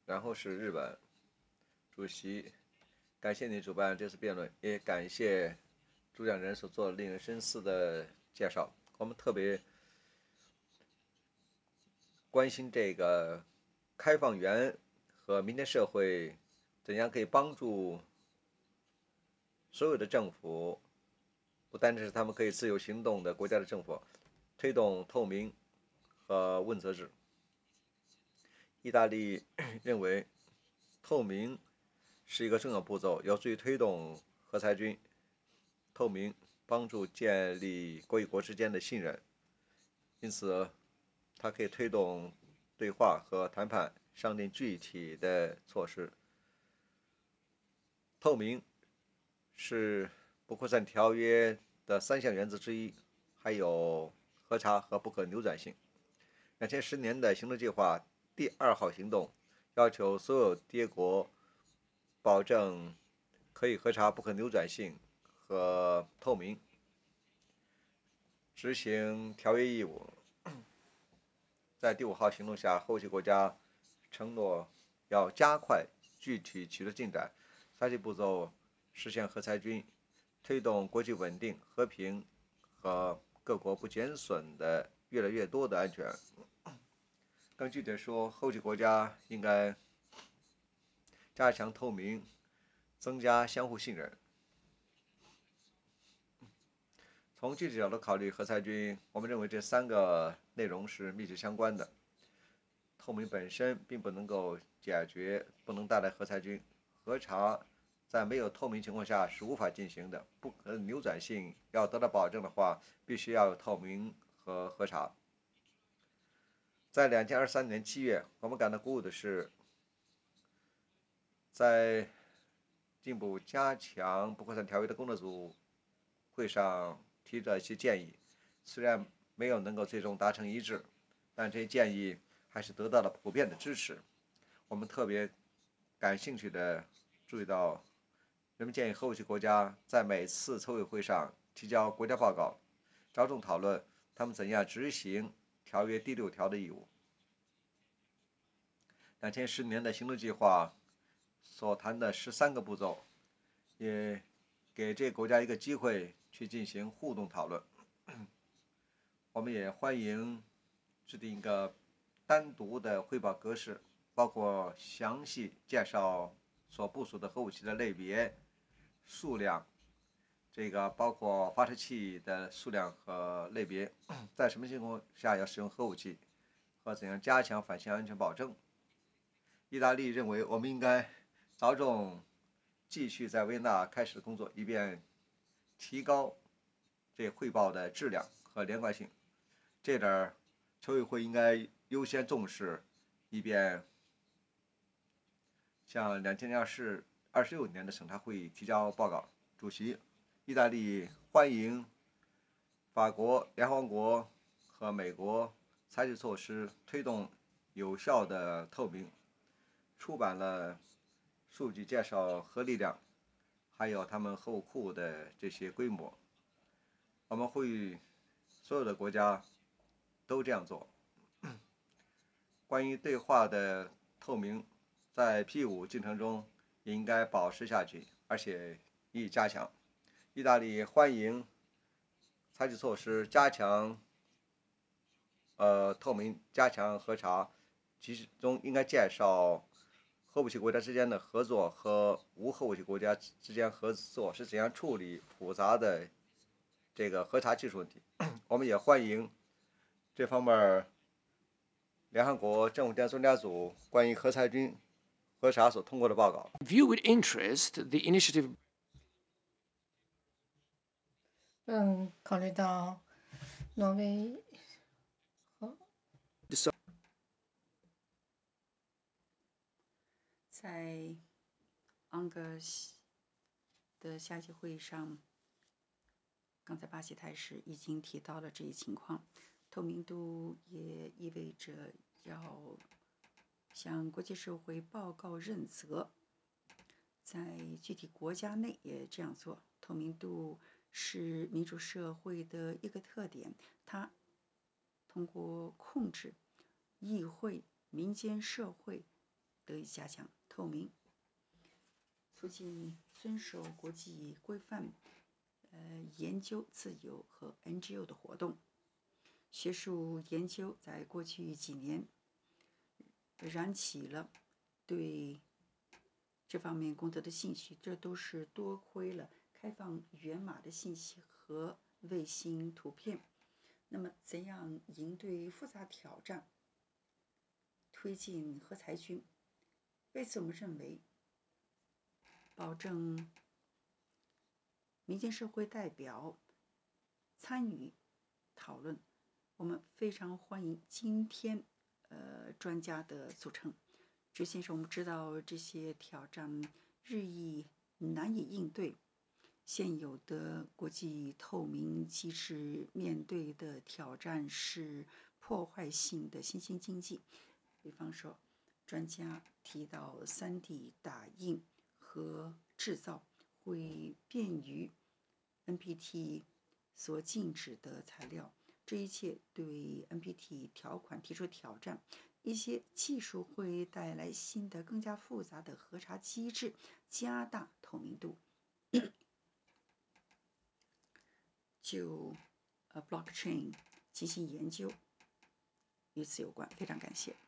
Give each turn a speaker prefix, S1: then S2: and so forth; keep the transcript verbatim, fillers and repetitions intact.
S1: 然后是日本。主席，感谢你主办这次辩论，也感谢主讲人所做的令人深思的介绍。我们特别关心这个开放源和民间社会怎样可以帮助所有的政府，不单只是他们可以自由行动的国家的政府，推动透明和问责制。意大利认为，透明是一个重要步骤，有助于推动核裁军。透明帮助建立国与国之间的信任，因此它可以推动对话和谈判，商定具体的措施。透明是不扩散条约的三项原则之一，还有核查和不可扭转性。两千十年的行动计划第二号行动要求所有缔国保证可以核查、不可扭转性和透明，执行条约义务。在第五号行动下，后期国家承诺要加快具体取得进展，采取步骤实现核裁军，推动国际稳定、和平和各国不减损的越来越多的安全。更具体的说，后期国家应该加强透明，增加相互信任。从具体角度考虑核裁军，我们认为这三个内容是密切相关的。透明本身并不能够解决，不能带来核裁军。核查在没有透明情况下是无法进行的，不可扭转性要得到保证的话，必须要有透明和核查。在两千二十三年七月，我们感到鼓舞的是，在进一步加强不扩散条约的工作组会上提出了一些建议，虽然没有能够最终达成一致，但这些建议还是得到了普遍的支持。我们特别感兴趣的注意到，人们建议后期国家在每次筹委会上提交国家报告，着重讨论他们怎样执行条约第六条的义务。两千十年的行动计划所谈的十三个步骤，也给这个国家一个机会去进行互动讨论。我们也欢迎制定一个单独的汇报格式，包括详细介绍所部署的核武器的类别、数量，这个包括发射器的数量和类别，在什么情况下要使用核武器，和怎样加强反向安全保证。意大利认为，我们应该着重继续在维也纳开始的工作，以便提高这汇报的质量和连贯性。这点筹委会应该优先重视，以便向两千二十二十六年的审查会议提交报告。主席，意大利欢迎法国、联合王国和美国采取措施，推动有效的透明。出版了数据介绍核力量，还有他们核武库的这些规模。我们呼吁所有的国家都这样做。关于对话的透明，在 P 五进程中也应该保持下去，而且予以加强。意大利欢迎采取措施加强呃透明，加强核查，其中应该介绍核武器国家之间的合作和无核武器国家之间合作是怎样处理复杂的这个核查技术问题。我们也欢迎这方面联合国政府间专家组关于核裁军核查所通过的报告。
S2: View with interest the initiative.
S3: 嗯，考虑到挪威和
S4: 在昂格的夏季会议上，刚才巴西大使已经提到了这一情况。透明度也意味着要向国际社会报告认责，在具体国家内也这样做。透明度是民主社会的一个特点，它通过控制议会、民间社会得以加强。透明，促进遵守国际规范，呃，研究自由和 N G O 的活动。学术研究在过去几年燃起了对这方面工作的兴趣，这都是多亏了开放源码的信息和卫星图片。那么，怎样应对复杂挑战，推进核裁军？为此，我们认为，保证民间社会代表参与讨论。我们非常欢迎今天呃专家的组成。朱先生，我们知道这些挑战日益难以应对，现有的国际透明机制面对的挑战是破坏性的新兴经济。比方说，专家提到 三 D 打印和制造会便于 N P T 所禁止的材料，这一切对 N P T 条款提出挑战。一些技术会带来新的、更加复杂的核查机制，加大透明度。就呃 blockchain 进行研究，与此有关。非常感谢。